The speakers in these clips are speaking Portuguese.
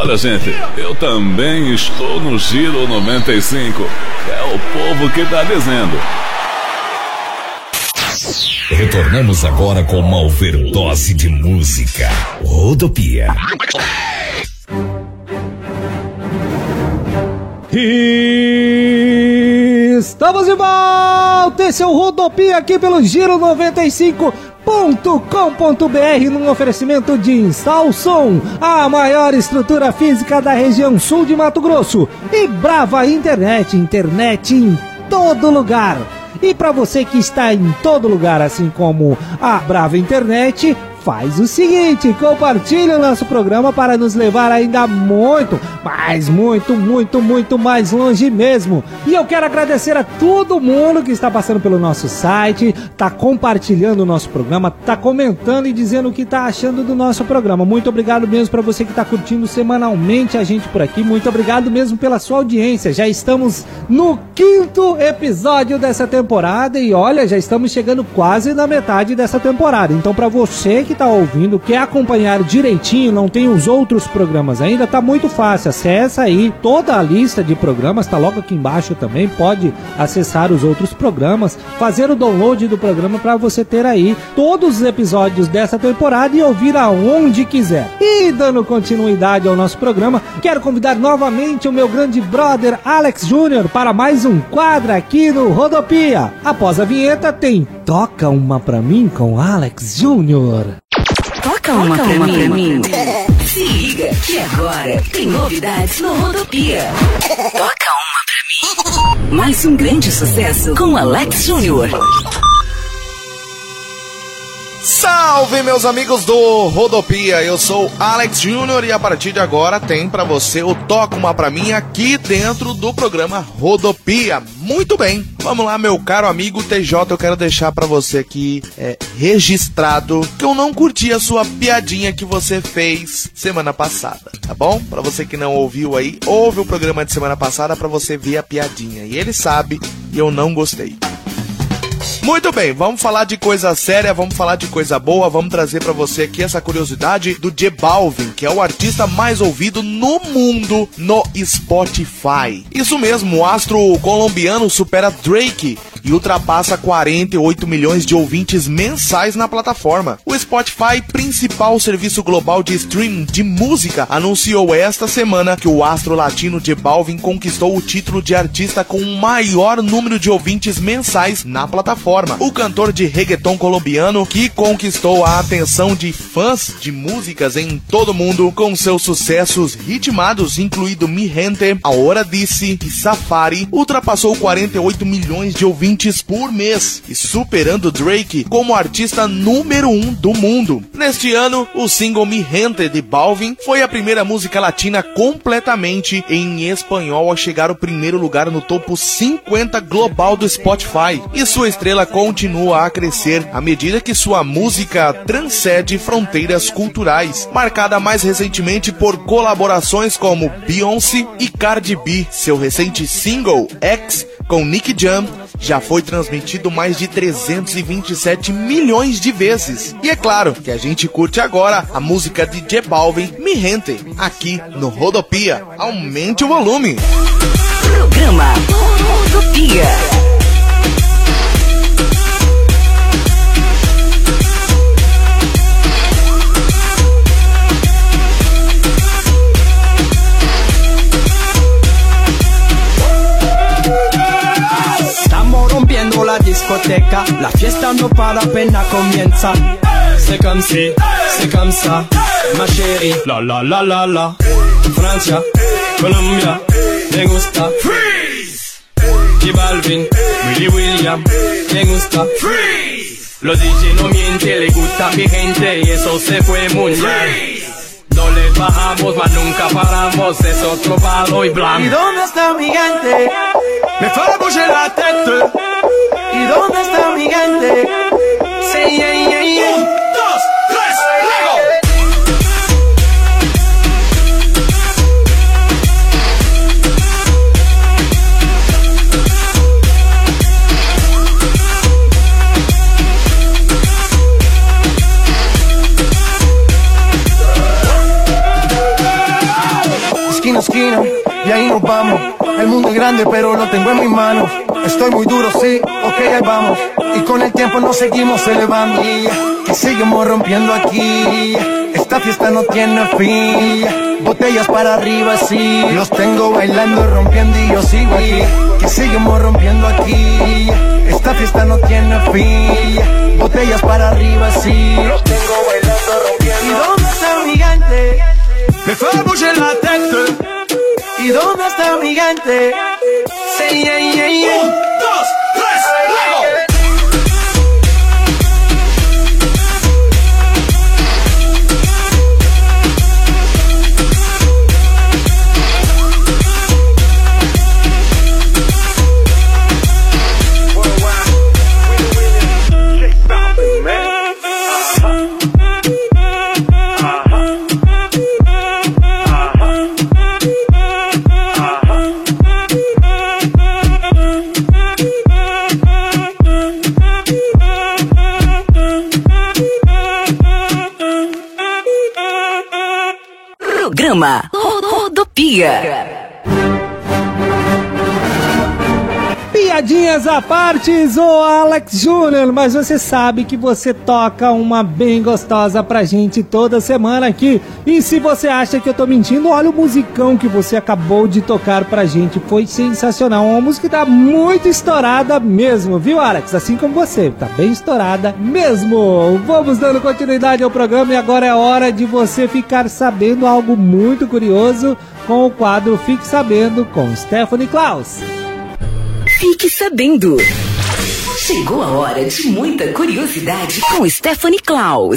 Olha, gente, eu também estou no Giro 95. É o povo que tá dizendo. Retornamos agora com uma overdose de música. Rodopia. Estamos de volta! Esse é o Rodopia aqui pelo Giro 95.com.br num oferecimento de Instalsom, a maior estrutura física da região sul de Mato Grosso, e Brava Internet em todo lugar. E para você que está em todo lugar, assim como a Brava Internet, faz o seguinte, compartilhe o nosso programa para nos levar ainda muito mais longe mesmo. E eu quero agradecer a todo mundo que está passando pelo nosso site, está compartilhando o nosso programa, está comentando e dizendo o que está achando do nosso programa. Muito obrigado mesmo para você que está curtindo semanalmente a gente por aqui. Muito obrigado mesmo pela sua audiência. Já estamos no 5º episódio dessa temporada e olha, já estamos chegando quase na metade dessa temporada. Então para você que tá ouvindo, quer acompanhar direitinho, não tem os outros programas ainda, tá muito fácil, acessa aí toda a lista de programas, tá logo aqui embaixo também, pode acessar os outros programas, fazer o download do programa para você ter aí todos os episódios dessa temporada e ouvir aonde quiser. E dando continuidade ao nosso programa, quero convidar novamente o meu grande brother Alex Júnior para mais um quadro aqui no Rodopia. Após a vinheta tem Toca Uma Pra Mim com Alex Júnior. Toca uma pra mim. Se liga que agora tem novidades no Rodopia. Toca uma pra mim. Mais um grande sucesso com Alex Júnior. Salve, meus amigos do Rodopia, eu sou Alex Júnior e a partir de agora tem pra você o Toca Uma Pra Mim aqui dentro do programa Rodopia. Muito bem, vamos lá, meu caro amigo TJ, eu quero deixar pra você aqui registrado que eu não curti a sua piadinha que você fez semana passada, tá bom? Pra você que não ouviu aí, ouve o programa de semana passada pra você ver a piadinha. E ele sabe e eu não gostei. Muito bem, vamos falar de coisa séria, vamos falar de coisa boa, vamos trazer pra você aqui essa curiosidade do J Balvin, que é o artista mais ouvido no mundo no Spotify. Isso mesmo, o astro colombiano supera Drake e ultrapassa 48 milhões de ouvintes mensais na plataforma. O Spotify, principal serviço global de streaming de música, anunciou esta semana que o astro latino J Balvin conquistou o título de artista com o maior número de ouvintes mensais na plataforma. O cantor de reggaeton colombiano, que conquistou a atenção de fãs de músicas em todo o mundo com seus sucessos ritmados, incluindo Mi Gente, Ahora Dice e Safari, ultrapassou 48 milhões de ouvintes por mês e superando Drake como artista número 1 do mundo. Neste ano, o single Mi Gente de Balvin foi a primeira música latina completamente em espanhol a chegar ao primeiro lugar no topo 50 global do Spotify, e sua estrela continua a crescer à medida que sua música transcende fronteiras culturais, marcada mais recentemente por colaborações como Beyoncé e Cardi B. Seu recente single, X, com Nicky Jam, já foi transmitido mais de 327 milhões de vezes. E é claro que a gente curte agora a música de J Balvin, Mi Gente, aqui no Rodopia. Aumente o volume. Programa Rodopia. La discoteca, la fiesta no para, apenas comienza. C'est comme si, c'est comme ça, ma chérie. La la la la la. Francia, Colombia, me gusta. Freeze. J Balvin, Willy William, me gusta. Freeze. Los DJ no mienten, le gusta a mi gente y eso se fue muy bien. No le bajamos, mas nunca paramos, es otro palo y blanco. ¿Y dónde está mi gente? Me fue a bouger la tête. ¿Y dónde está mi gente? Sí, yeah, yeah, yeah. 1, 2, 3, luego. esquina a esquina y ahí nos vamos. El mundo es grande pero lo tengo en mis manos. Estoy muy duro, sí, ok, ahí vamos. Y con el tiempo nos seguimos elevando. Que seguimos rompiendo aquí. Esta fiesta no tiene fin. Botellas para arriba, sí. Los tengo bailando, rompiendo y yo sigo aquí. Que seguimos rompiendo aquí. Esta fiesta no tiene fin. Botellas para arriba, sí. Los tengo bailando, rompiendo. ¿Y dónde está mi gigante? Me fue a bouger la tête. ¿Y dónde está mi gigante? Say yeah, yeah, yeah. 1, 2, 3, luego. Programa Rodopia. Piadinhas à parte, sou Alex Júnior, mas você sabe que você toca uma bem gostosa pra gente toda semana aqui. E se você acha que eu tô mentindo, olha o musicão que você acabou de tocar pra gente, foi sensacional, uma música que tá muito estourada mesmo, viu, Alex? Assim como você, tá bem estourada mesmo. Vamos dando continuidade ao programa e agora é hora de você ficar sabendo algo muito curioso com o quadro Fique Sabendo com Stephanie Klaus. Fique sabendo. Chegou a hora de muita curiosidade com Stephanie Klaus.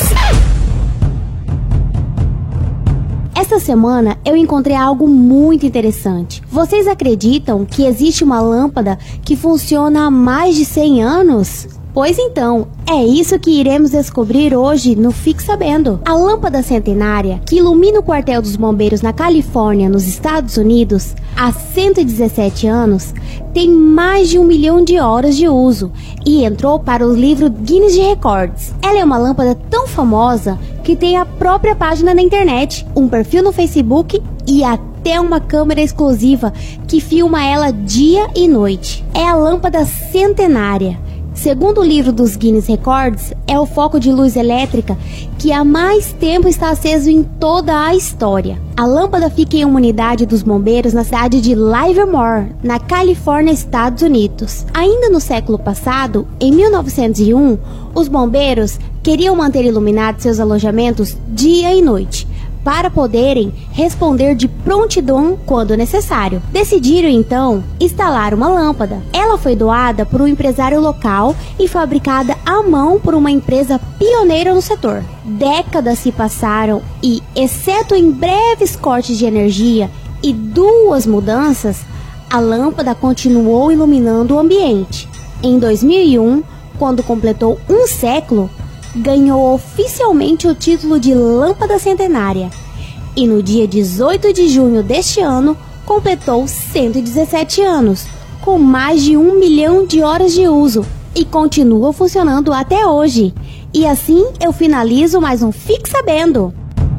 Essa semana eu encontrei algo muito interessante. Vocês acreditam que existe uma lâmpada que funciona há mais de 100 anos? Pois então, é isso que iremos descobrir hoje no Fique Sabendo. A lâmpada centenária, que ilumina o quartel dos bombeiros na Califórnia, nos Estados Unidos, há 117 anos, tem mais de 1 milhão de horas de uso e entrou para o livro Guinness de Records. Ela é uma lâmpada tão famosa que tem a própria página na internet, um perfil no Facebook e até uma câmera exclusiva que filma ela dia e noite. É a lâmpada centenária. Segundo o livro dos Guinness Records, é o foco de luz elétrica que há mais tempo está aceso em toda a história. A lâmpada fica em uma unidade dos bombeiros na cidade de Livermore, na Califórnia, Estados Unidos. Ainda no século passado, em 1901, os bombeiros queriam manter iluminados seus alojamentos dia e noite, para poderem responder de prontidão quando necessário. Decidiram então instalar uma lâmpada. Ela foi doada por um empresário local e fabricada à mão por uma empresa pioneira no setor. Décadas se passaram e, exceto em breves cortes de energia e 2 mudanças, a lâmpada continuou iluminando o ambiente. Em 2001, quando completou 1 século, ganhou oficialmente o título de lâmpada centenária e no dia 18 de junho deste ano completou 117 anos, com mais de 1 milhão de horas de uso e continua funcionando até hoje. E assim eu finalizo mais um Fique Sabendo.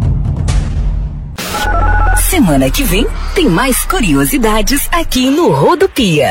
Semana que vem tem mais curiosidades aqui no Rodopia.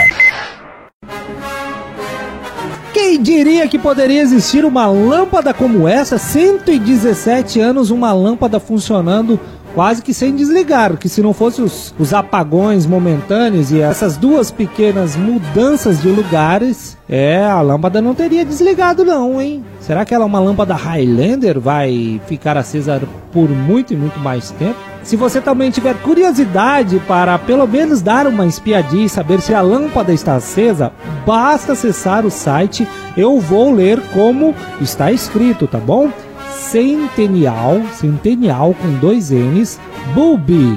Quem diria que poderia existir uma lâmpada como essa? 117 anos, uma lâmpada funcionando quase que sem desligar, que se não fosse os apagões momentâneos e essas 2 pequenas mudanças de lugares, a lâmpada não teria desligado não, hein? Será que ela é uma lâmpada Highlander? Vai ficar acesa por muito e muito mais tempo? Se você também tiver curiosidade para pelo menos dar uma espiadinha e saber se a lâmpada está acesa, basta acessar o site Eu Vou Ler Como está escrito, tá bom? Centennial com 2 N's, bulb,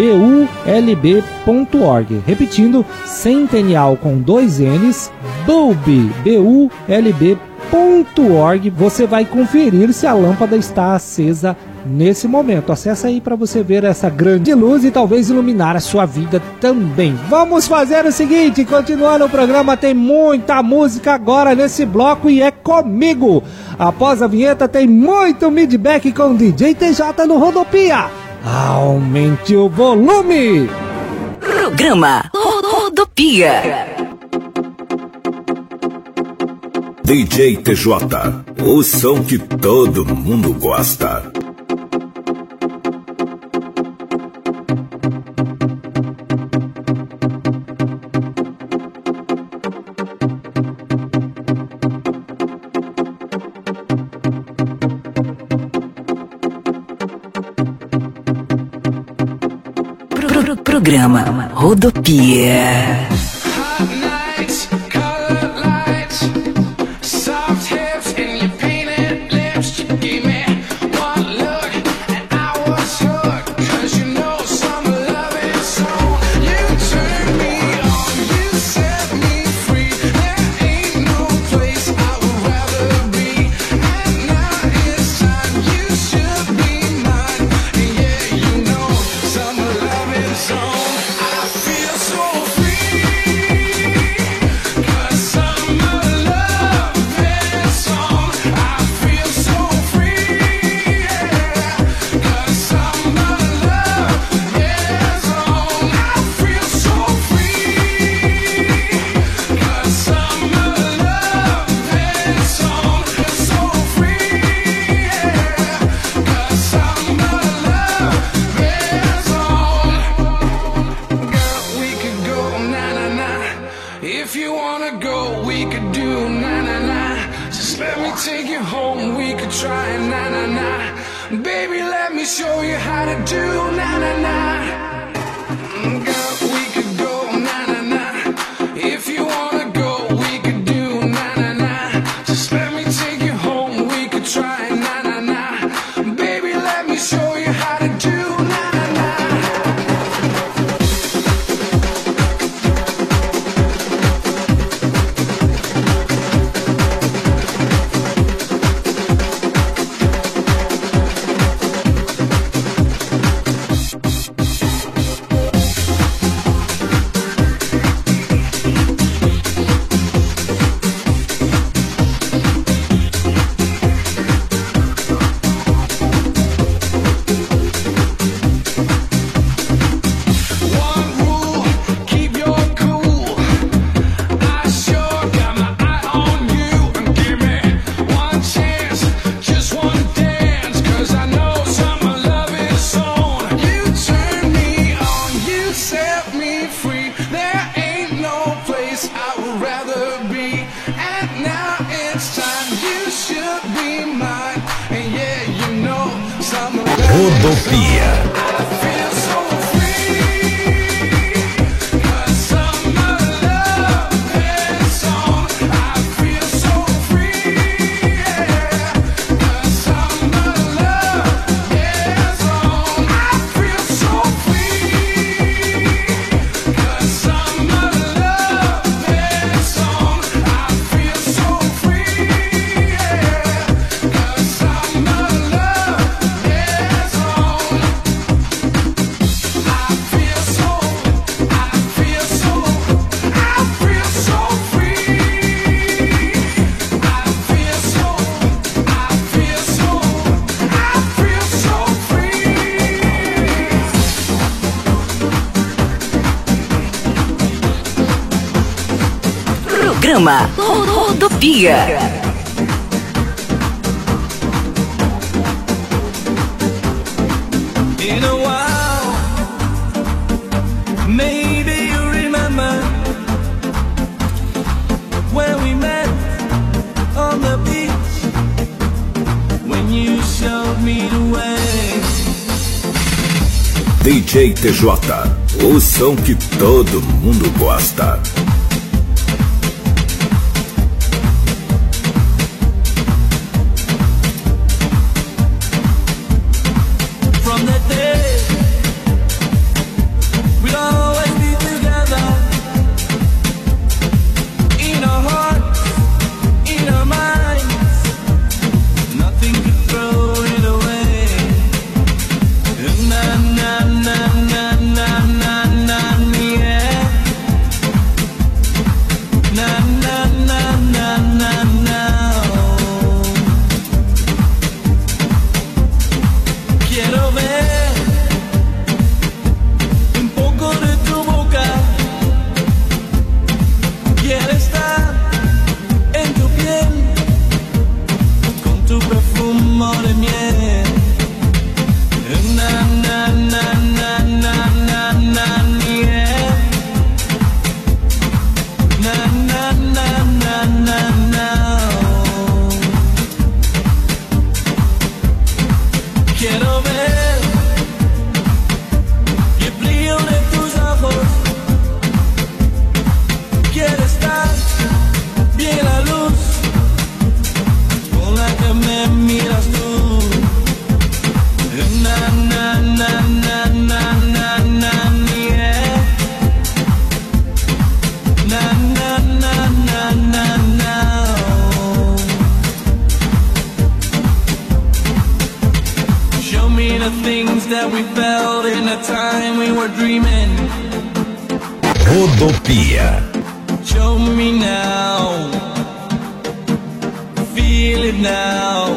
bulb.org. Repetindo, Centennial com 2 N's, bulb, bulb.org. Você vai conferir se a lâmpada está acesa nesse momento. Acesse aí para você ver essa grande luz e talvez iluminar a sua vida também. Vamos fazer o seguinte, continuando o programa, tem muita música agora nesse bloco e é comigo. Após a vinheta tem muito feedback com o DJ TJ no Rodopia. aumente o volume. Programa Rodopia. DJ TJ, o som que todo mundo gosta. Programa Rodopia. Rodopia. Programa Rodopia. In a while, maybe you remember when we met on the beach, when you showed me the way. DJ TJ, o som que todo mundo gosta. dreaming. Rodopia. Show me now. Feel it now.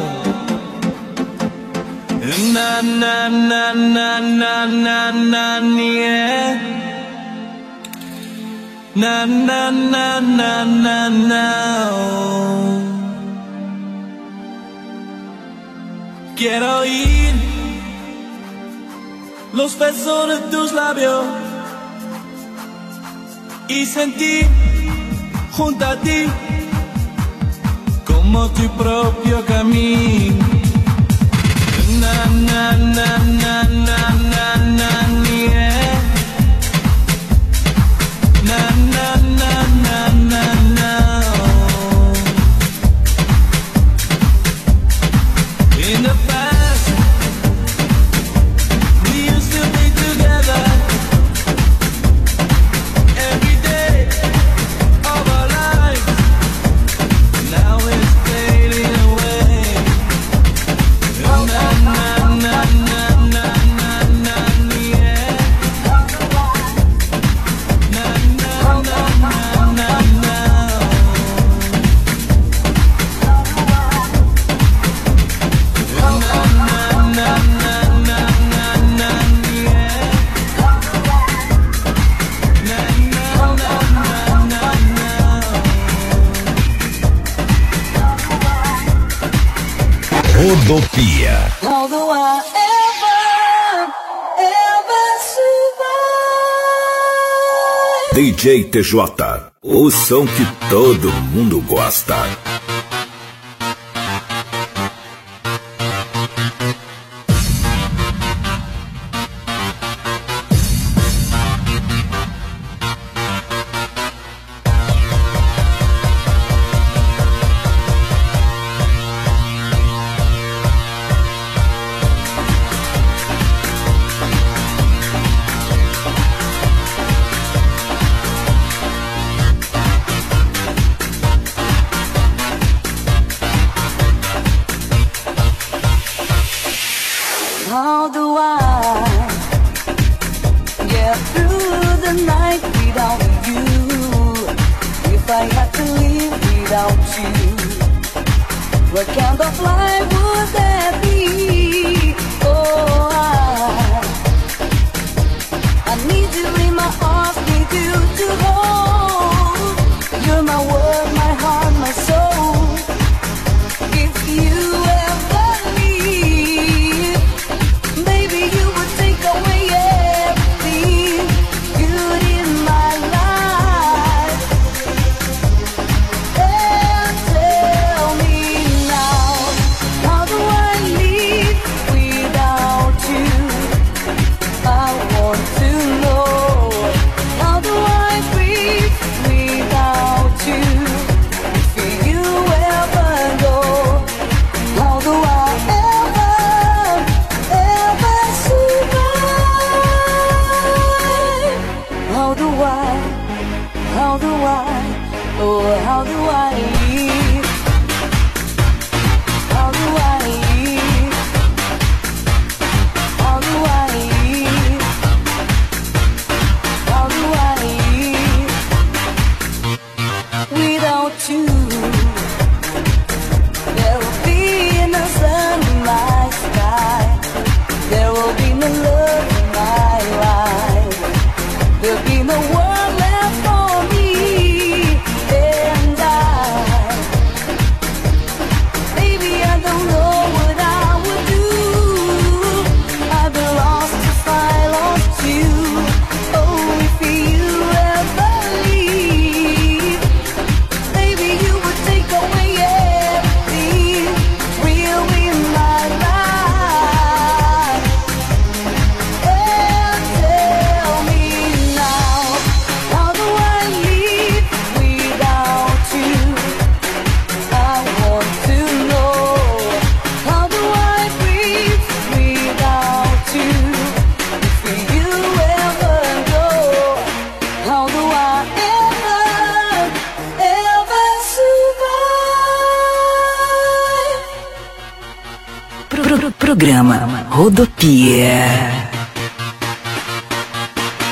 Na na na na na na na yeah. Na na na na na na. Quiero oír los besos de tus labios y sentir junto a ti como tu propio camino. Na na na na na na na yeah. Na na na na na na. In the past, we used to be together every day of our lives. Now it's fading away. Na na na na na na na yeah. Na na na na na na. Rodopia. How do I ever survive? DJ TJ. O som que todo mundo gosta. How do I get through the night without you? If I had to live without you, what kind of life would that be? Oh, I need you in my arms, need you to hold. You're my world, my heart, my soul. If you ever leave, baby, you would take away everything good in my life. And tell me now, how do I live without you? I want to know, how do I breathe without you? If you ever go, how do I ever survive? How do I, oh, how do I live? How do I live? How do I live? How do I live without you? There will be no sun in my sky. There will be no love in my life. There'll be no world left for me and I. Baby, I don't know what I would do. I've been lost if I lost you. Oh, if you ever leave, baby, you would take away everything real in my life. And tell me now, how do I live without you? I want to know, how do I breathe without you? If you ever go, how do I ever survive? Programa Rodopia.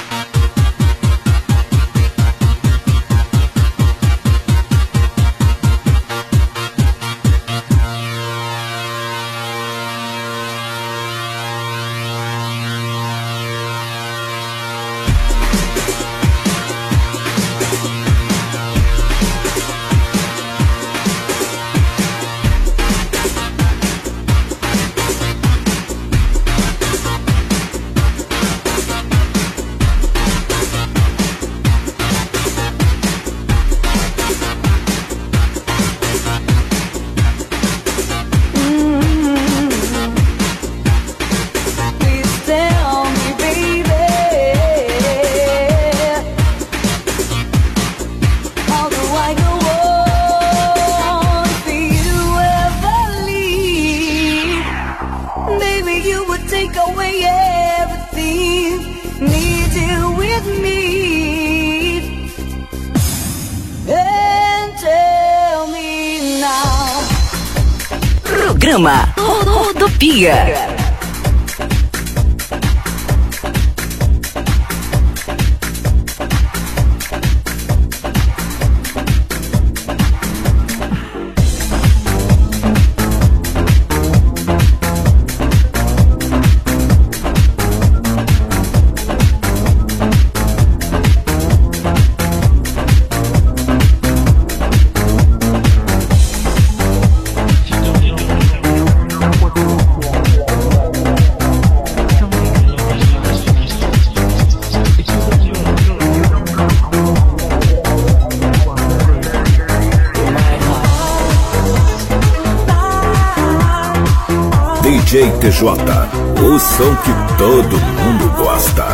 with me and tell me now. Programa Rodopia. DJ TJ, o som que todo mundo gosta.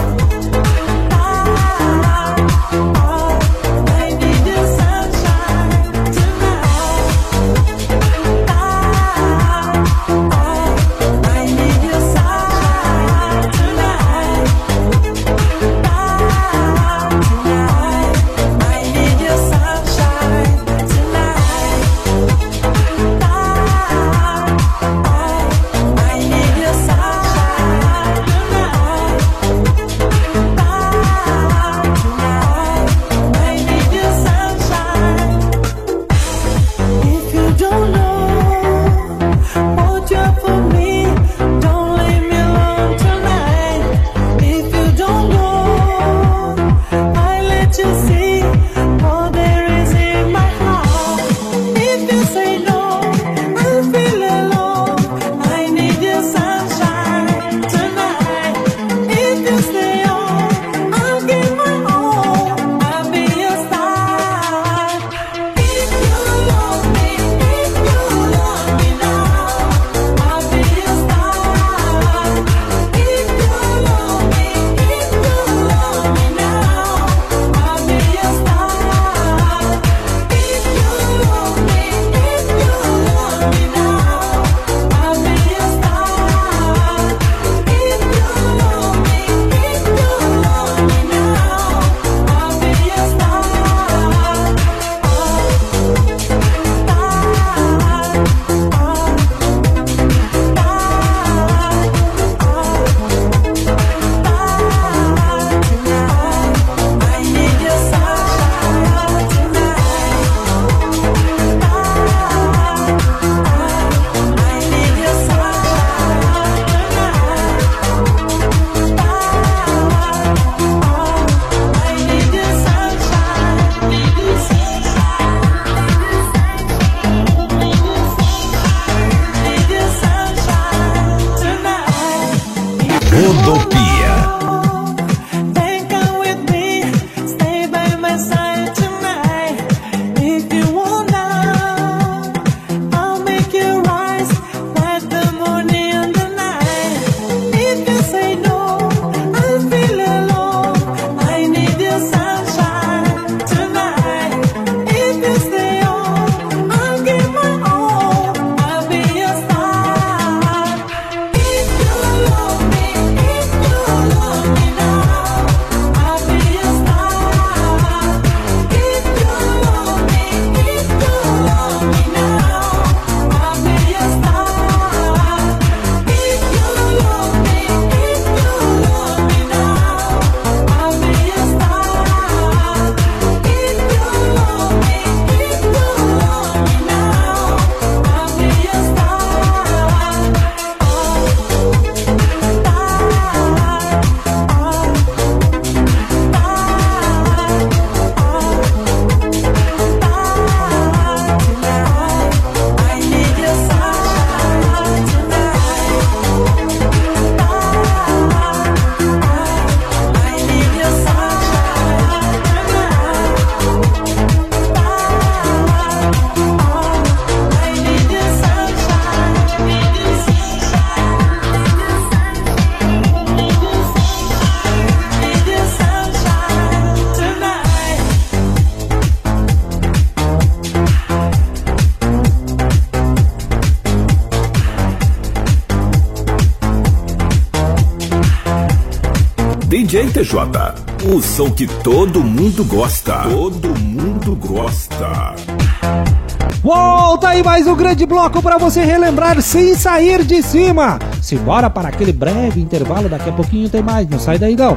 DJ TJ, o som que todo mundo gosta. Todo mundo gosta. Volta aí mais um grande bloco para você relembrar sem sair de cima. Simbora para aquele breve intervalo, daqui a pouquinho tem mais, não sai daí não.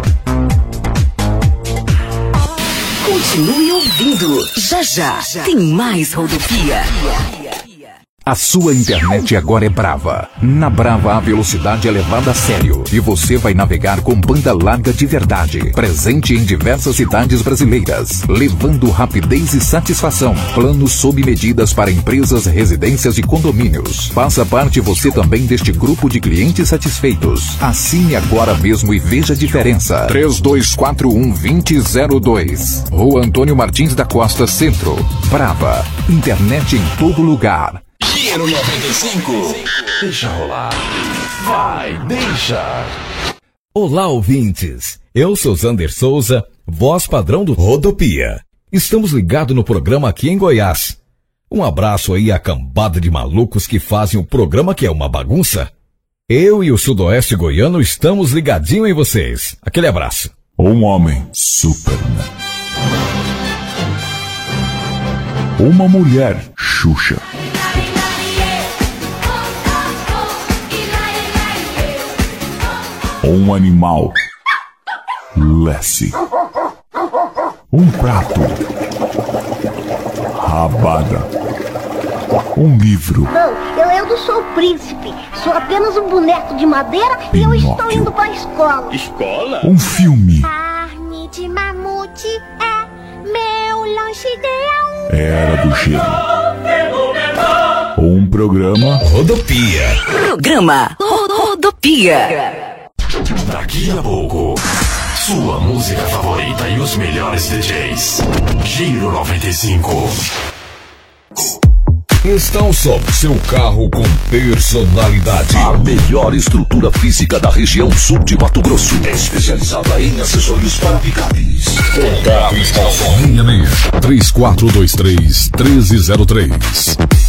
Continue ouvindo, já tem mais Rodopia. A sua internet agora é Brava. Na Brava a velocidade é levada a sério e você vai navegar com banda larga de verdade. Presente em diversas cidades brasileiras, levando rapidez e satisfação. Planos sob medidas para empresas, residências e condomínios. Faça parte você também deste grupo de clientes satisfeitos. Assine agora mesmo e veja a diferença. 3241-2002. Rua Antônio Martins da Costa, Centro. Brava. Internet em todo lugar. Giro 95. Deixa rolar. Vai, deixa. Olá, ouvintes. Eu sou Zander Souza, voz padrão do Rodopia. Estamos ligados no programa aqui em Goiás. Um abraço aí à cambada de malucos que fazem o programa que é uma bagunça. Eu e o Sudoeste Goiano estamos ligadinho em vocês. Aquele abraço. Um homem, Superman. Uma mulher, Xuxa. Um animal, Lassie. Um prato, Rabada. Um livro, Não, eu não sou o príncipe. Sou apenas um boneco de madeira e eu estou indo para a escola. Escola? Um filme, Carne de mamute é meu lanche ideal. Era do Gelo. Um programa, Rodopia. Programa Rodopia. Daqui a pouco, sua música favorita e os melhores DJs. Giro 95. Estão sob seu carro com personalidade. A melhor estrutura física da região sul de Mato Grosso. Especializada em acessórios para picapes. O carro está só 3423-1303.